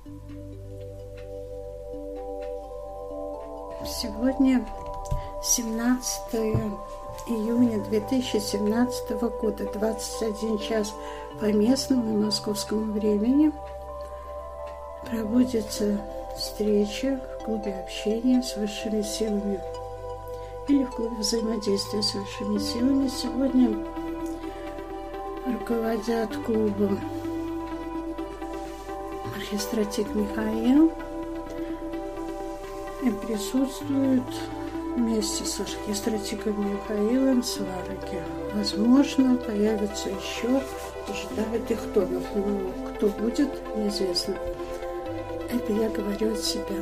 Сегодня 17 июня 2017 года, 21 час по местному и московскому времени. Проводится встреча в клубе общения с высшими силами или в клубе взаимодействия с высшими силами. Сегодня руководят клубом архистратик Михаил и присутствуют вместе с архистратиком Михаилом сварки. Возможно, появится еще, ожидают их тонов, но кто будет, неизвестно. Это я говорю от себя.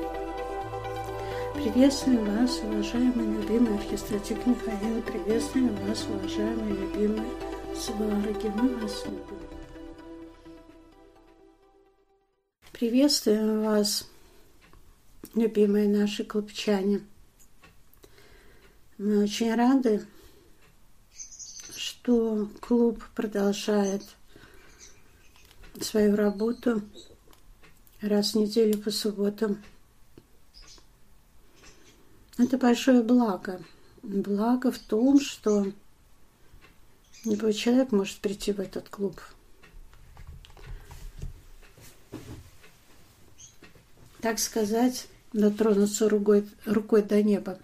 Приветствую вас, уважаемый любимый архистратик Михаил. Приветствую вас, уважаемые любимые сварки. Мы вас любим. Приветствуем вас, любимые наши клубчане. Мы очень рады, что клуб продолжает свою работу раз в неделю по субботам. Это большое благо. Благо в том, что любой человек может прийти в этот клуб. Так сказать, дотронуться рукой до неба.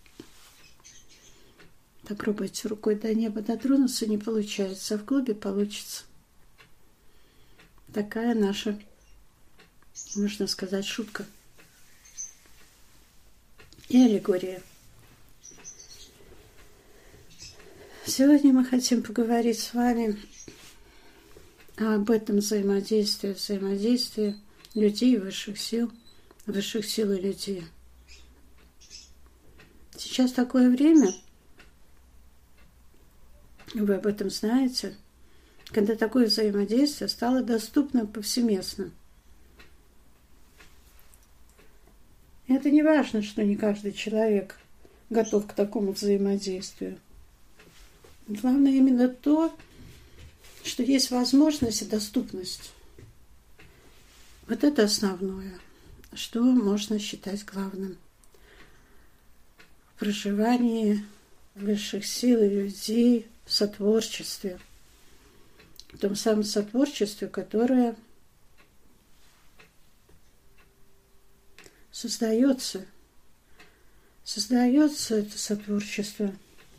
Попробуйте рукой до неба дотронуться, не получается, а в клубе получится. Такая наша, можно сказать, шутка и аллегория. Сегодня мы хотим поговорить с вами об этом взаимодействии людей и высших сил и людей. Сейчас такое время, вы об этом знаете, когда такое взаимодействие стало доступно повсеместно. И это не важно, что не каждый человек готов к такому взаимодействию. Главное именно то, что есть возможность и доступность. Вот это основное, что можно считать главным в проживании высших сил и людей в сотворчестве. В том самом сотворчестве, которое создается это сотворчество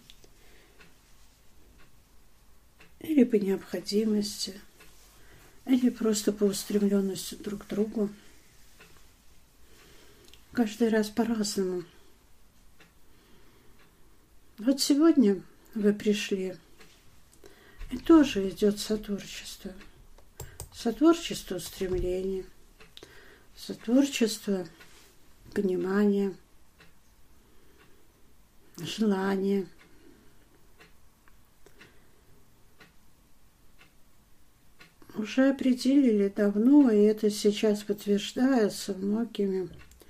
или по необходимости, или просто по устремленности друг к другу. Каждый раз по-разному. Вот сегодня вы пришли, и тоже идет сотворчество. Сотворчество устремления, сотворчество понимания, желания. Уже определили давно, и это сейчас подтверждается многими,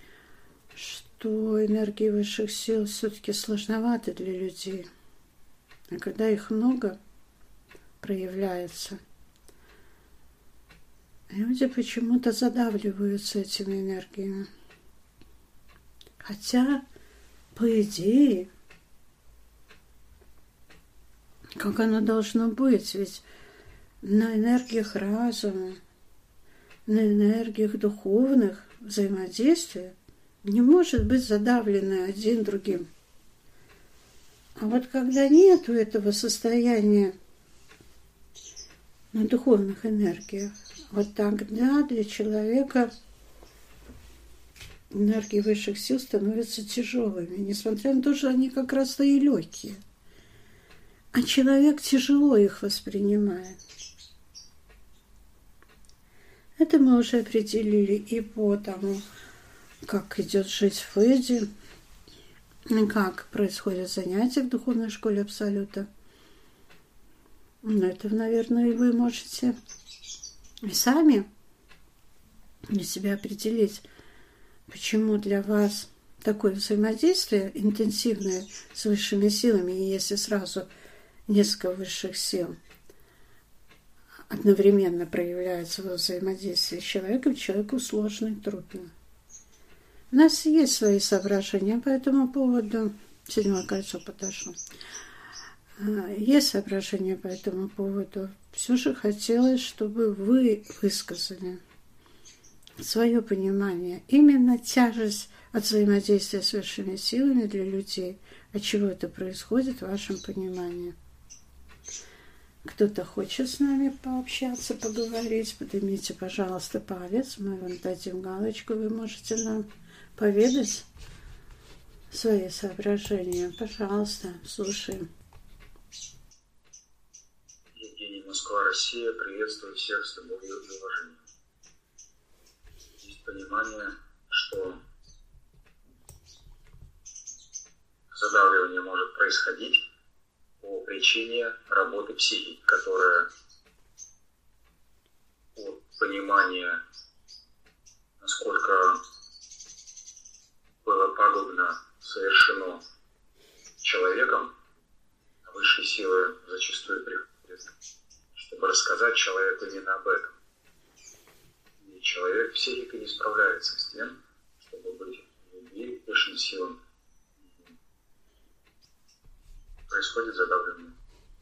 что энергии высших сил все-таки сложноваты для людей. А когда их много проявляется, люди почему-то задавливаются этими энергиями. Хотя, по идее, как оно должно быть, ведь на энергиях разума, на энергиях духовных взаимодействия не может быть задавлено один другим. А вот когда нету этого состояния на духовных энергиях, вот тогда для человека энергии высших сил становятся тяжелыми, несмотря на то, что они как раз-то и легкие. А человек тяжело их воспринимает. Это мы уже определили и по тому, как идет жизнь в Веде, как происходят занятия в духовной школе Абсолюта. Это, наверное, и вы можете и сами для себя определить, почему для вас такое взаимодействие интенсивное с высшими силами, и если сразу несколько высших сил, одновременно проявляется во взаимодействии с человеком, человеку сложно и трудно. У нас есть свои соображения по этому поводу. Седьмое кольцо подошло. Есть соображения по этому поводу. Все же хотелось, чтобы вы высказали свое понимание. Именно тяжесть от взаимодействия с высшими силами для людей. От чего это происходит в вашем понимании? Кто-то хочет с нами пообщаться, поговорить? Поднимите, пожалуйста, палец. Мы вам дадим галочку. Вы можете нам поведать свои соображения. Пожалуйста, слушаем. Евгений, Москва, Россия. Приветствую всех с любовью и уважением. Есть понимание, что задавливание может происходить по причине работы психики, которая от понимания, насколько было пагубно совершено человеком, а высшие силы зачастую приходят, чтобы рассказать человеку именно об этом. И человек, психика не справляется с тем, чтобы быть любви высшим силам. Происходит задавливание.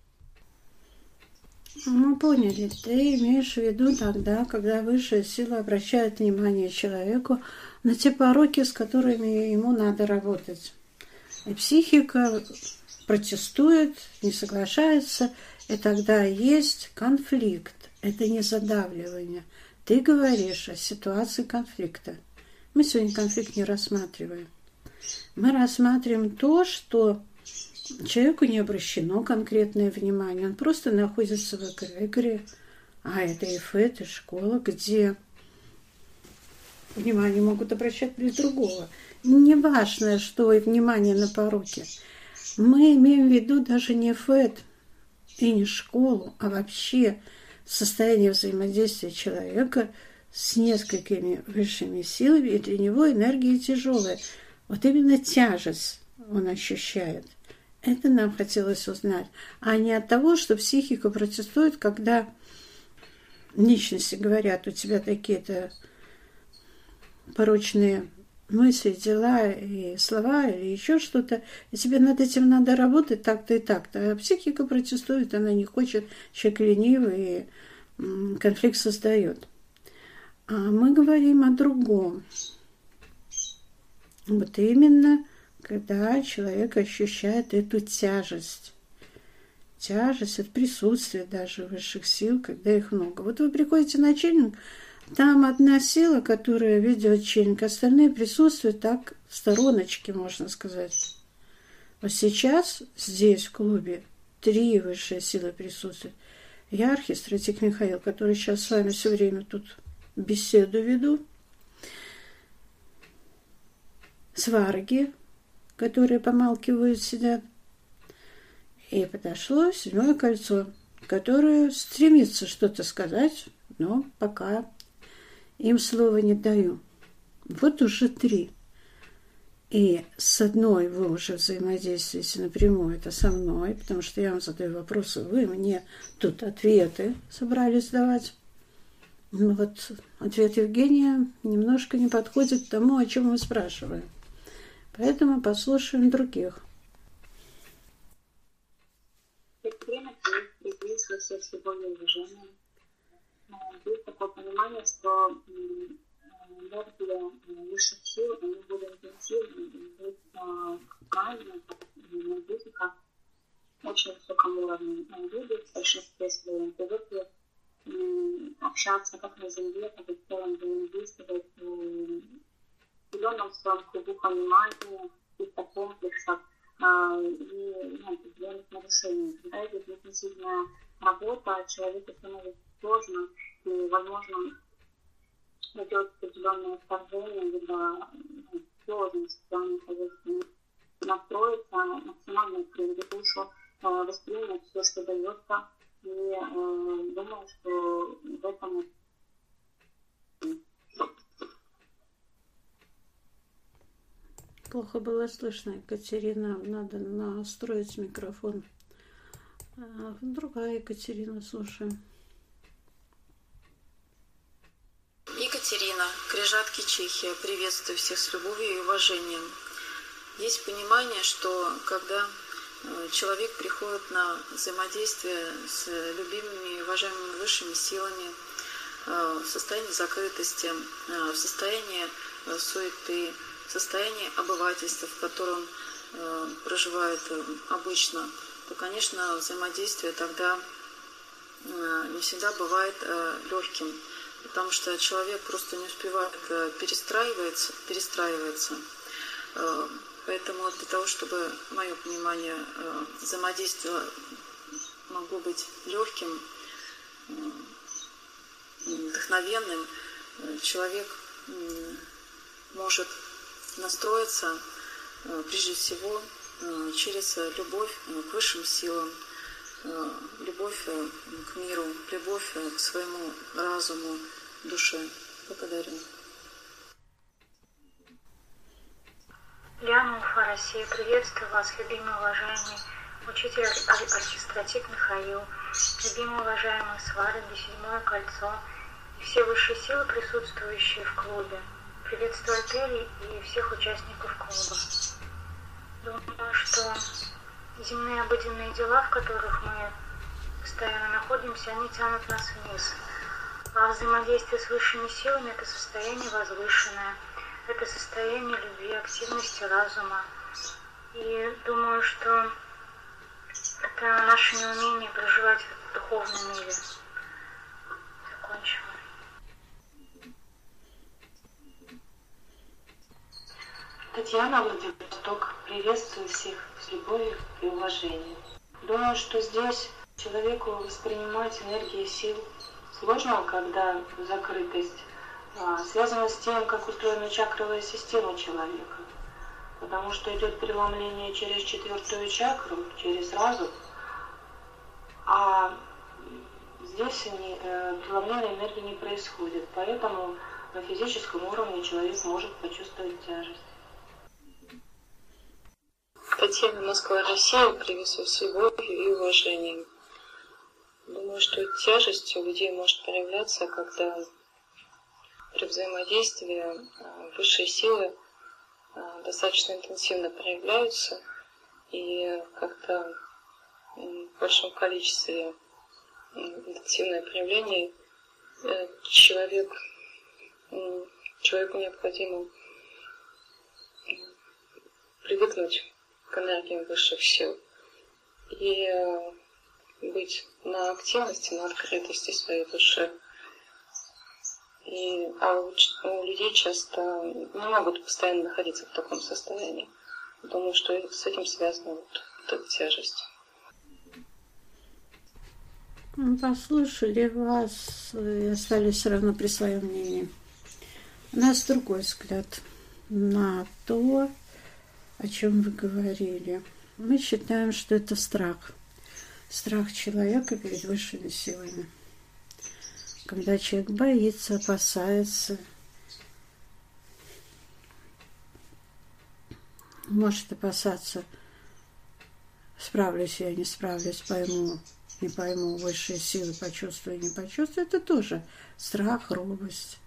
Мы поняли, ты имеешь в виду тогда, когда высшая сила обращает внимание человеку на те пороки, с которыми ему надо работать. И психика протестует, не соглашается, и тогда есть конфликт. Это не задавливание. Ты говоришь о ситуации конфликта. Мы сегодня конфликт не рассматриваем. Мы рассматриваем то, что человеку не обращено конкретное внимание. Он просто находится в эгрегоре. А это ИФ, это школа, где внимание могут обращать для другого. Не важно, что и внимание на пороки. Мы имеем в виду даже не ФЭД и не школу, а вообще состояние взаимодействия человека с несколькими высшими силами, и для него энергия тяжелая. Вот именно тяжесть он ощущает. Это нам хотелось узнать. А не от того, что психика протестует, когда личности говорят, у тебя такие-то порочные мысли, дела и слова, или еще что-то, и тебе над этим надо работать так-то и так-то. А психика протестует, она не хочет, человек ленивый, и конфликт создает. А мы говорим о другом. Вот именно, когда человек ощущает эту тяжесть. Тяжесть от присутствия даже высших сил, когда их много. Вот вы приходите на чельник, там одна сила, которая ведет чельник, остальные присутствуют так в стороночке, можно сказать. Вот сейчас здесь, в клубе, 3 высшие силы присутствуют. Я архистратик Михаил, который сейчас с вами все время тут беседу веду. Сварги, которые помалкивают, сидят. И подошло 7-е кольцо, которое стремится что-то сказать, но пока им слова не даю. Вот уже 3. И с одной вы уже взаимодействуете напрямую, это со мной, потому что я вам задаю вопросы, вы мне тут ответы собрались давать. Ну вот ответ Евгения немножко не подходит к тому, о чем мы спрашиваем. Поэтому послушаем других. Время приветствую всех с любовью и уважением. Есть такое понимание, что энергия высших сил, они более интенсивны, и правильно, энергетика очень высоком уровне. Люди в большинстве своем привыкли общаться как на Земле, так и в целом взаимодействовать в определенном своем кругу понимания, каких-то комплексов и определенных нарушений. Когда идет интенсивная работа, человеку становится сложно, и, возможно, идет определенное вторжение, либо сложность в плане того, что настроиться максимально открыть душу, воспринять все, что дается, и думаю, что в этом... Плохо было слышно, Екатерина. Надо настроить микрофон. Другая Екатерина, слушаем. Екатерина, Крижатки, Чехия. Приветствую всех с любовью и уважением. Есть понимание, что когда человек приходит на взаимодействие с любимыми и уважаемыми высшими силами, в состоянии закрытости, в состоянии суеты, в состоянии обывательства, в котором проживает обычно, то, конечно, взаимодействие тогда не всегда бывает легким, потому что человек просто не успевает перестраивается. Поэтому для того, чтобы, мое понимание, взаимодействие могло быть легким, вдохновенным, человек может настроиться прежде всего через любовь к высшим силам, любовь к миру, любовь к своему разуму, душе. Благодарю. Лиана Уфа, Россия. Приветствую вас, любимый, уважаемый учитель архистратик Михаил, любимый, уважаемый Сваренди, седьмое кольцо и все высшие силы, присутствующие в клубе. Приветствую Альтери и всех участников клуба. Думаю, что земные обыденные дела, в которых мы постоянно находимся, они тянут нас вниз. А взаимодействие с высшими силами – это состояние возвышенное, это состояние любви, активности разума. И думаю, что это наше неумение проживать в духовном мире. Закончила. Татьяна, Владивосток. Приветствую всех с любовью и уважением. Думаю, что здесь человеку воспринимать энергии сил сложно, когда закрытость связана с тем, как устроена чакровая система человека. Потому что идет преломление через 4-ю чакру, через разум, а здесь преломление энергии не происходит. Поэтому на физическом уровне человек может почувствовать тяжесть. Татьяна, Москва, Россия. Приветствую с любовью и уважением. Думаю, что тяжесть у людей может проявляться, когда при взаимодействии высшие силы достаточно интенсивно проявляются, и как-то в большом количестве интенсивное проявление человеку необходимо привыкнуть к энергиям высших сил и быть на активности, на открытости своей души. У людей часто не могут постоянно находиться в таком состоянии. Думаю, что с этим связана вот эта тяжесть. Мы послушали вас и остались все равно при своем мнении. У нас другой взгляд на то, о чем вы говорили. Мы считаем, что это страх. Страх человека перед высшими силами. Когда человек боится, опасается, может опасаться, справлюсь я, не справлюсь, пойму, не пойму, высшие силы почувствую, не почувствую, это тоже страх, робость.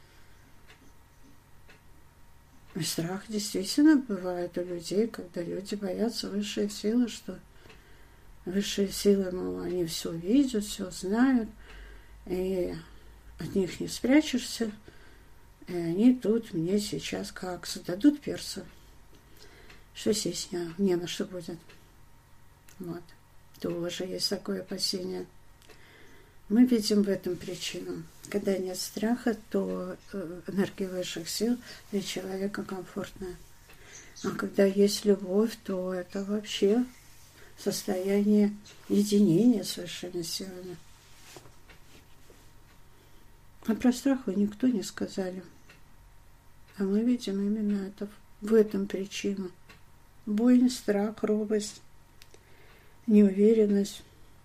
И страх действительно бывает у людей, когда люди боятся высшие силы, что высшие силы, мол, они все видят, все знают, и от них не спрячешься, и они тут мне сейчас как зададут перца, что сесть не на что будет. Вот. Тоже есть такое опасение. Мы видим в этом причину. Когда нет страха, то энергия высших сил для человека комфортная. А когда есть любовь, то это вообще состояние единения с высшими силами. А про страх вы никто не сказали. А мы видим именно это, в этом причину. Боязнь, страх, робость, неуверенность.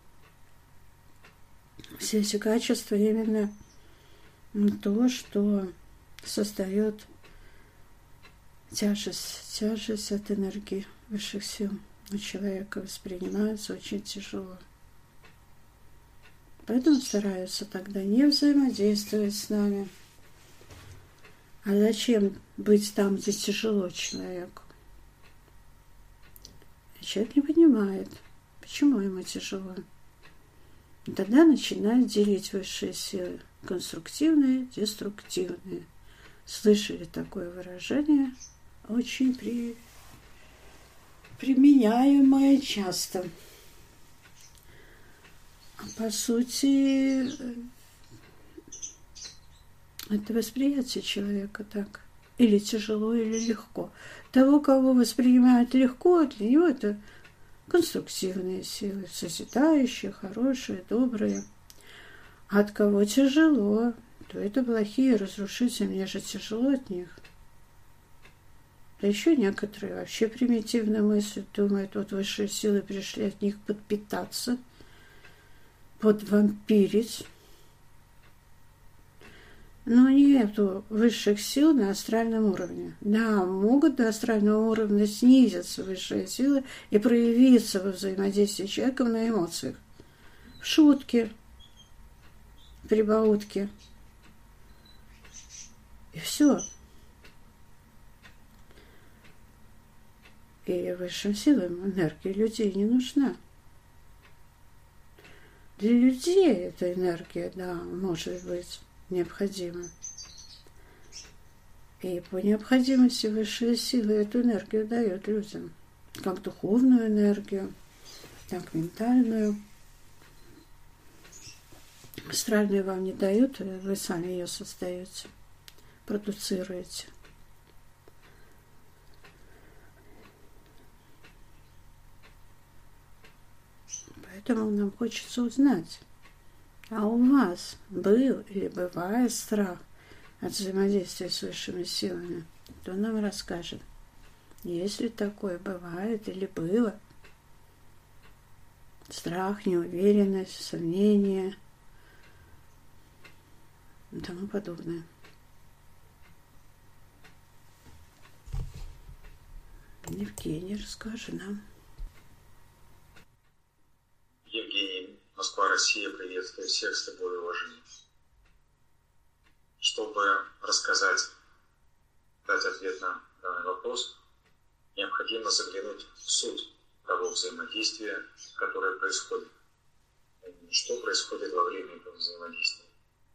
Все эти качества именно то, что создает тяжесть от энергии высших сил. У человека воспринимается очень тяжело. Поэтому стараются тогда не взаимодействовать с нами, А зачем быть там, где тяжело человеку? И человек не понимает, почему ему тяжело. И тогда начинает делить высшие силы. Конструктивные, деструктивные. Слышали такое выражение? Очень применяемое часто. А по сути, это восприятие человека так. Или тяжело, или легко. Того, кого воспринимают легко, для него это конструктивные силы, созидающие, хорошие, добрые. А от кого тяжело, то это плохие, разрушители, мне же тяжело от них. А еще некоторые вообще примитивно мыслят, думают, вот высшие силы пришли от них подпитаться, подвампирить. Но нету высших сил на астральном уровне. Да, могут до астрального уровня снизиться высшие силы и проявиться во взаимодействии с человеком на эмоциях. В шутке, прибаутке. И все. И высшим силам энергия людей не нужна. Для людей эта энергия, да, может быть необходима. И по необходимости высшие силы эту энергию дают людям. Как духовную энергию, так ментальную. Астральную вам не дают, вы сами ее создаете, продуцируете. Поэтому нам хочется узнать, а у вас был или бывает страх от взаимодействия с высшими силами? Кто нам расскажет, если такое бывает или было? Страх, неуверенность, сомнения и тому подобное. Евгений, расскажи нам. Евгений, Москва, Россия, приветствую всех с любовью и уважением. Чтобы рассказать, дать ответ на данный вопрос, необходимо заглянуть в суть того взаимодействия, которое происходит. Что происходит во время этого взаимодействия?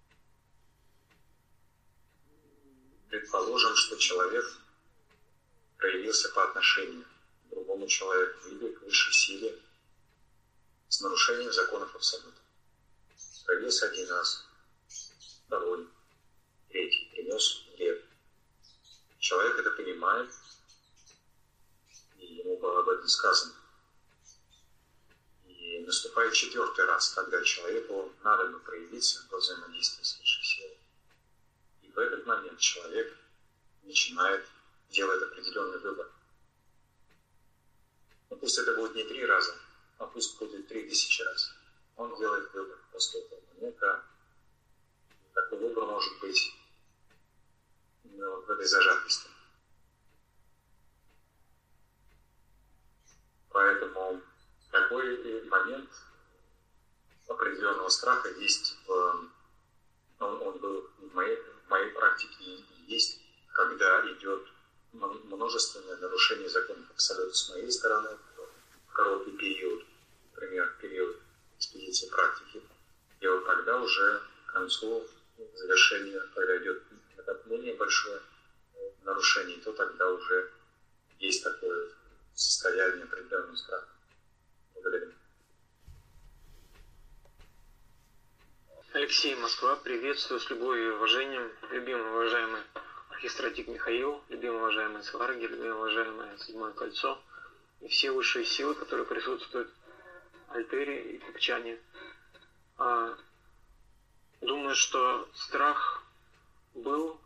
Предположим, что человек проявился по отношению к другому человеку или к высшей силе с нарушением законов абсолюта. Проявился один раз, второй, третий, принес вред. Человек это понимает, и ему было об этом сказано. И наступает четвертый раз, когда человеку надо бы проявиться во взаимодействии с высшей силой. И в этот момент человек начинает делать определенный выбор. Но пусть это будет не 3 раза, а пусть будет 3000 раз. Он делает выбор после этого момента. Такой выбор может быть в этой зажатости. Поэтому такой момент определенного страха есть, он был в моей практике и есть, когда идет множественное нарушение законов абсолюта с моей стороны, в короткий период, например, период экспедиции практики. И вот тогда уже к концу завершения, когда идет накопление большое нарушений, то тогда уже есть такое состояние определенного страха. Благодарю. Алексей, Москва, приветствую с любовью и уважением, любимый уважаемый архистратик Михаил, любимый уважаемый Сварги, любимый уважаемое Седьмое Кольцо и все высшие силы, которые присутствуют в альтере и копчане. Думаю, что страх был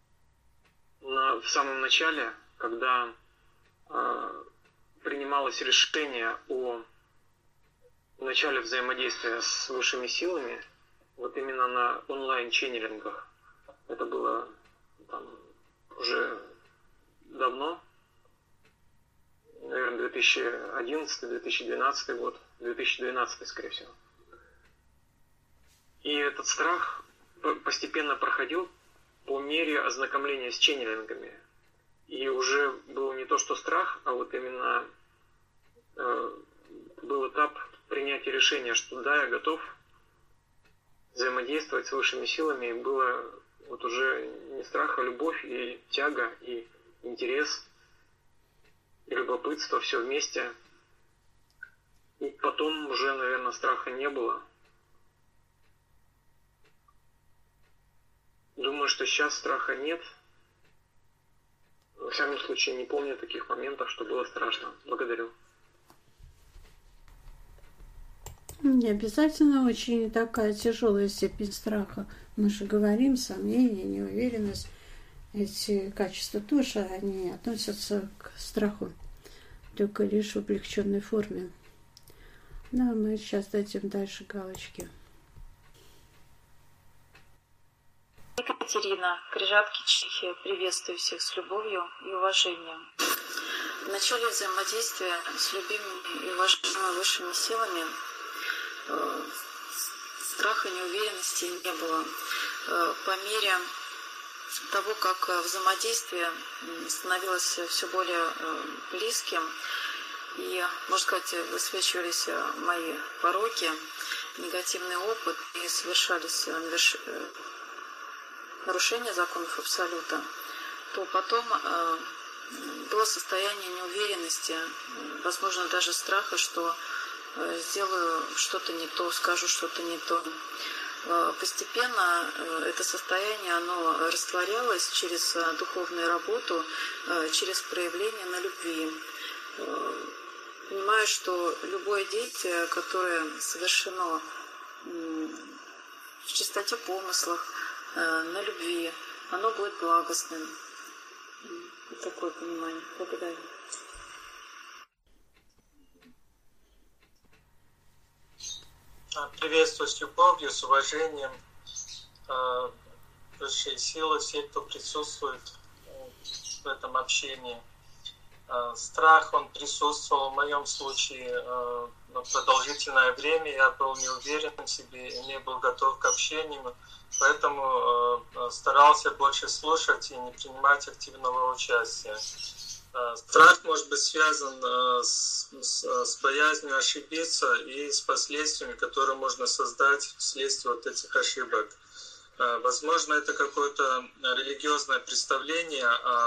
в самом начале, когда принималось решение о начале взаимодействия с высшими силами, вот именно на онлайн-ченнелингах. Это было уже давно, наверное, 2011-2012 год, 2012, скорее всего. И этот страх постепенно проходил, по мере ознакомления с ченнелингами. И уже был не то что страх, а вот именно был этап принятия решения, что да, я готов взаимодействовать с высшими силами. И было вот уже не страх, а любовь и тяга, и интерес, и любопытство, все вместе. И потом уже, наверное, страха не было. Думаю, что сейчас страха нет. Во всяком случае, не помню таких моментов, что было страшно. Благодарю. Не обязательно очень такая тяжелая степень страха. Мы же говорим, сомнения, неуверенность. Эти качества тоже, они относятся к страху, только лишь в облегченной форме. Ну, а мы сейчас дадим дальше галочки. Екатерина, Крижатки, Чехия. Приветствую всех с любовью и уважением. В начале взаимодействия с любимыми и уважаемыми высшими силами страха, неуверенности не было. По мере того, как взаимодействие становилось все более близким, и, можно сказать, высвечивались мои пороки, негативный опыт, и совершались нарушения законов Абсолюта, то потом было состояние неуверенности, возможно, даже страха, что сделаю что-то не то, скажу что-то не то. Постепенно это состояние, оно растворялось через духовную работу, через проявление на любви. Понимаю, что любое действие, которое совершено в чистоте помыслах, на любви, оно будет благостным. Вот такое понимание. Благодарю. Приветствую с любовью, с уважением высшие силы, все, кто присутствует в этом общении. Страх, он присутствовал в моем случае продолжительное время. Я был не уверен в себе, не был готов к общению, поэтому старался больше слушать и не принимать активного участия. Страх может быть связан с боязнью ошибиться и с последствиями, которые можно создать вследствие вот этих ошибок. Возможно, это какое-то религиозное представление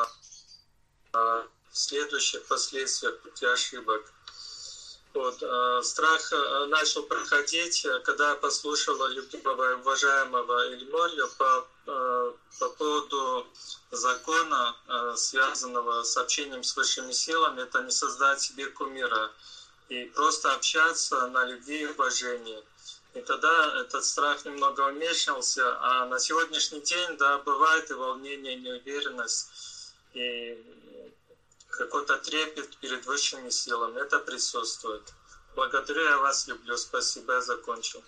о следующих последствиях пути ошибок. Вот. Страх начал проходить, когда я послушала любимого и уважаемого Эльмолио по поводу закона, связанного с общением с высшими силами, это не создать себе кумира и просто общаться на любви и уважении. И тогда этот страх немного уменьшился, а на сегодняшний день, да, бывает и волнение, и неуверенность, и какой-то трепет перед высшими силами. Это присутствует. Благодарю, я вас люблю. Спасибо, я закончил.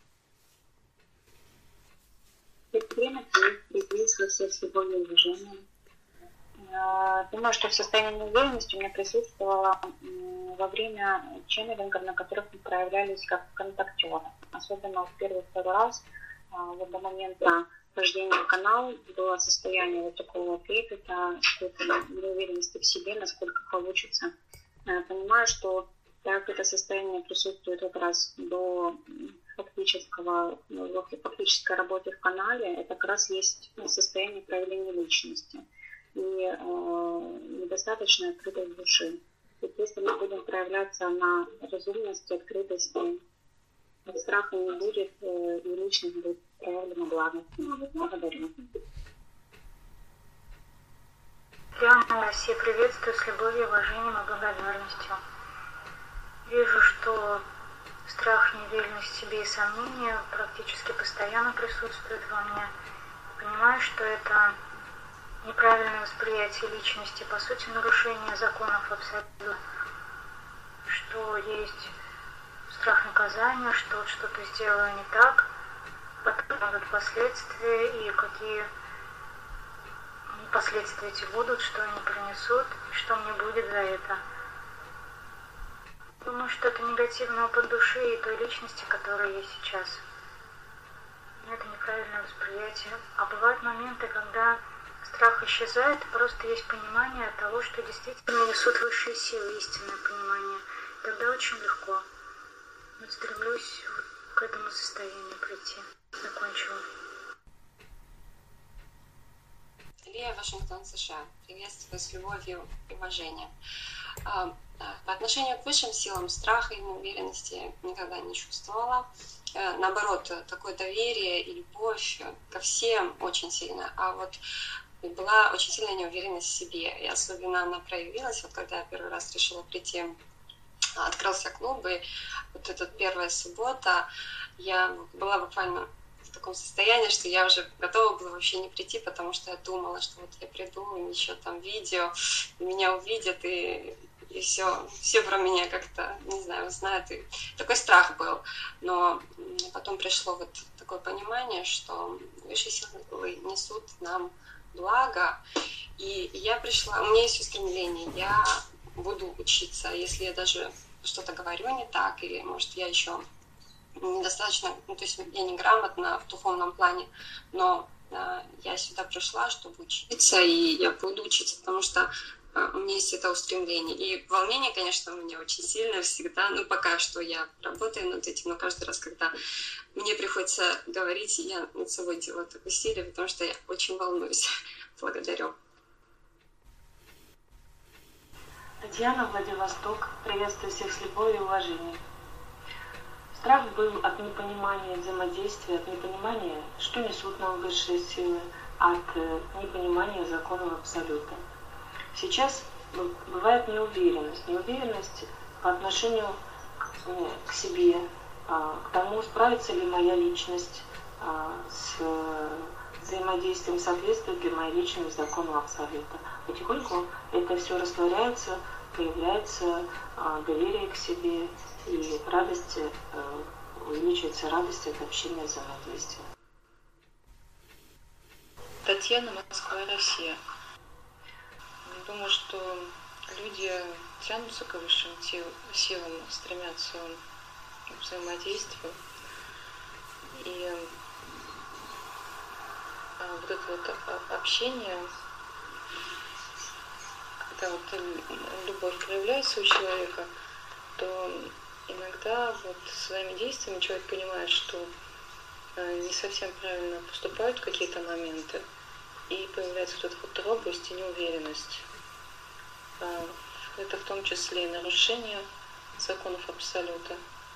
Время приветствую всех с любовью и уважением. Думаю, что состояние неуверенности у меня присутствовало во время ченнелингов, на которых мы проявлялись как контактеры. Особенно в первый второй раз, вот до момента вхождения в канал, было состояние вот такого трепета, какой-то неуверенности в себе, насколько получится. Понимаю, что так это состояние присутствует как раз до фактической работы в канале. Это как раз есть состояние проявления личности и недостаточной открытости души. Ведь если мы будем проявляться на разумности, открытости, страха не будет, и личность будет проявлена благостно. Благодарю. Диана, Россия, приветствую с любовью, уважением и благодарностью. Вижу, что страх, неуверенность в себе и сомнения практически постоянно присутствуют во мне. Понимаю, что это неправильное восприятие личности, по сути, нарушение законов Абсолюта, что есть страх наказания, что что-то сделаю не так, потом будут последствия, и какие последствия эти будут, что они принесут, и что мне будет за это. Думаю, что это негативный опыт души и той личности, которая есть сейчас. Но это не неправильное восприятие. А бывают моменты, когда страх исчезает, просто есть понимание того, что действительно несут высшие силы, истинное понимание. Тогда очень легко. Вот стремлюсь вот к этому состоянию прийти. Закончила. Лия, Вашингтон, США. Приветствую с любовью и уважением. По отношению к высшим силам страха и неуверенности никогда не чувствовала. Наоборот, такое доверие и любовь ко всем очень сильно. А вот была очень сильная неуверенность в себе. И особенно она проявилась, вот когда я первый раз решила прийти, открылся клуб, и вот эта первая суббота, я была буквально в таком состоянии, что я уже готова была вообще не прийти, потому что я думала, что вот я приду, и еще там видео, и меня увидят, и все про меня как-то, не знаю, узнают. И такой страх был. Но потом пришло вот такое понимание, что высшие силы несут нам благо. И я пришла, у меня есть устремление, я буду учиться. Если я даже что-то говорю не так, или, может, я еще недостаточно, то есть я неграмотна в духовном плане, но я сюда пришла, чтобы учиться, и я буду учиться, потому что у меня есть это устремление. И волнение, конечно, у меня очень сильное всегда. Пока что я работаю над этим, но каждый раз, когда мне приходится говорить, я над собой делаю такое усилие, потому что я очень волнуюсь. Благодарю. Татьяна, Владивосток. Приветствую всех с любовью и уважением. Страх был от непонимания взаимодействия, от непонимания, что несут нам высшие силы, от непонимания законов Абсолюта. Сейчас бывает неуверенность. Неуверенность по отношению к себе, к тому, справится ли моя личность с взаимодействием, соответствует ли моя личность закону Абсолюта. Потихоньку это все растворяется, появляется доверие к себе, и радость, увеличивается радость от общения, взаимодействия. Татьяна, Москва, Россия. Думаю, что люди тянутся к высшим силам, стремятся к взаимодействию. И вот это вот общение, когда вот любовь проявляется у человека, то иногда вот своими действиями человек понимает, что не совсем правильно поступают в какие-то моменты, и появляется вот эта вот робость и неуверенность. Это в том числе и нарушение законов Абсолюта.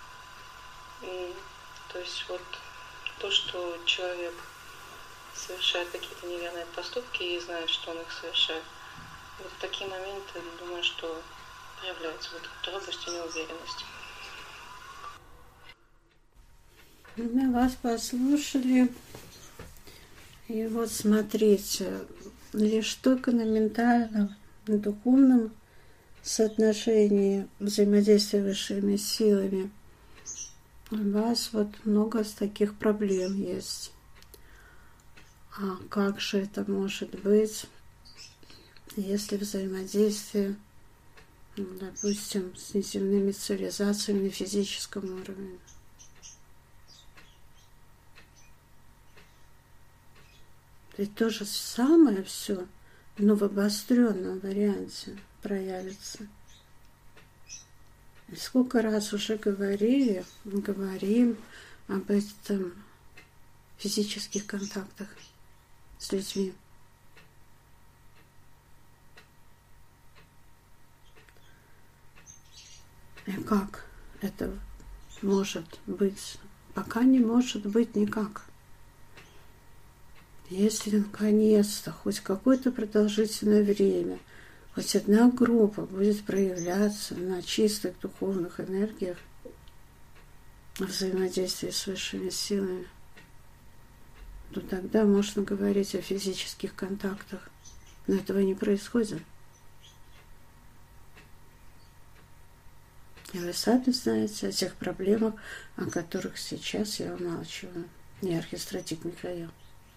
То есть вот то, что человек совершает какие-то неверные поступки и знает, что он их совершает, вот в такие моменты, думаю, что проявляется вот эта робость и неуверенность. Мы вас послушали. И вот смотрите, лишь только на ментальном, на духовном соотношении взаимодействия с высшими силами у вас вот много таких проблем есть. А как же это может быть, если взаимодействие, допустим, с неземными цивилизациями на физическом уровне? Ведь то же самое все, но в обостренном варианте проявится. И сколько раз уже говорим об этом физических контактах с людьми. И как это может быть? Пока не может быть никак. Если наконец-то хоть какое-то продолжительное время, хоть одна группа будет проявляться на чистых духовных энергиях, взаимодействии с высшими силами, то тогда можно говорить о физических контактах. Но этого не происходит. И вы сами знаете о тех проблемах, о которых сейчас я умалчиваю. Не архистратик Михаил.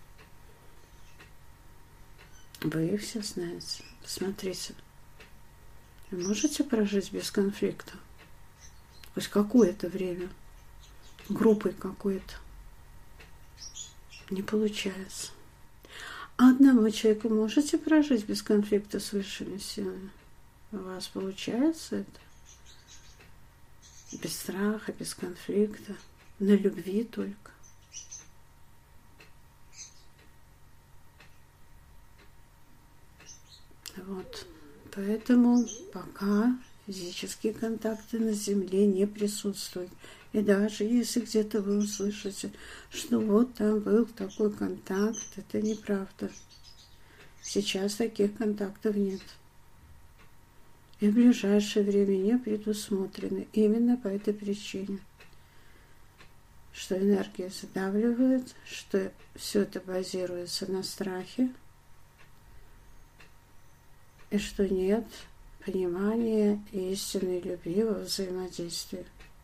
Вы их все знаете. Посмотрите. Вы можете прожить без конфликта? Хоть какое-то время. Группой какой-то. Не получается. А одному человеку можете прожить без конфликта с высшими силами? У вас получается это? Без страха, без конфликта, на любви только. Вот. Поэтому пока физические контакты на Земле не присутствуют. И даже если где-то вы услышите, что вот там был такой контакт, это неправда. Сейчас таких контактов нет. И в ближайшее время не предусмотрены именно по этой причине. Что энергия задавливает, что все это базируется на страхе, и что нет понимания и истинной любви во взаимодействии.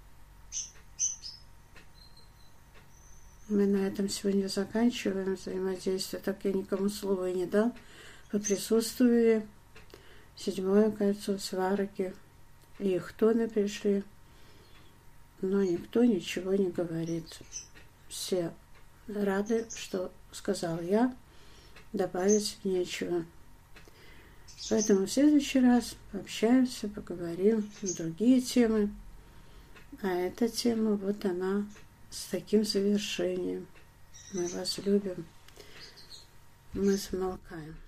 Мы на этом сегодня заканчиваем взаимодействие. Так я никому слова и не дал. Вы присутствовали. 7-е кольцо, свараги. И хтоны пришли. Но никто ничего не говорит. Все рады, что сказал я. Добавить нечего. Поэтому в следующий раз пообщаемся, поговорим на другие темы. А эта тема, вот она, с таким завершением. Мы вас любим. Мы замолкаем.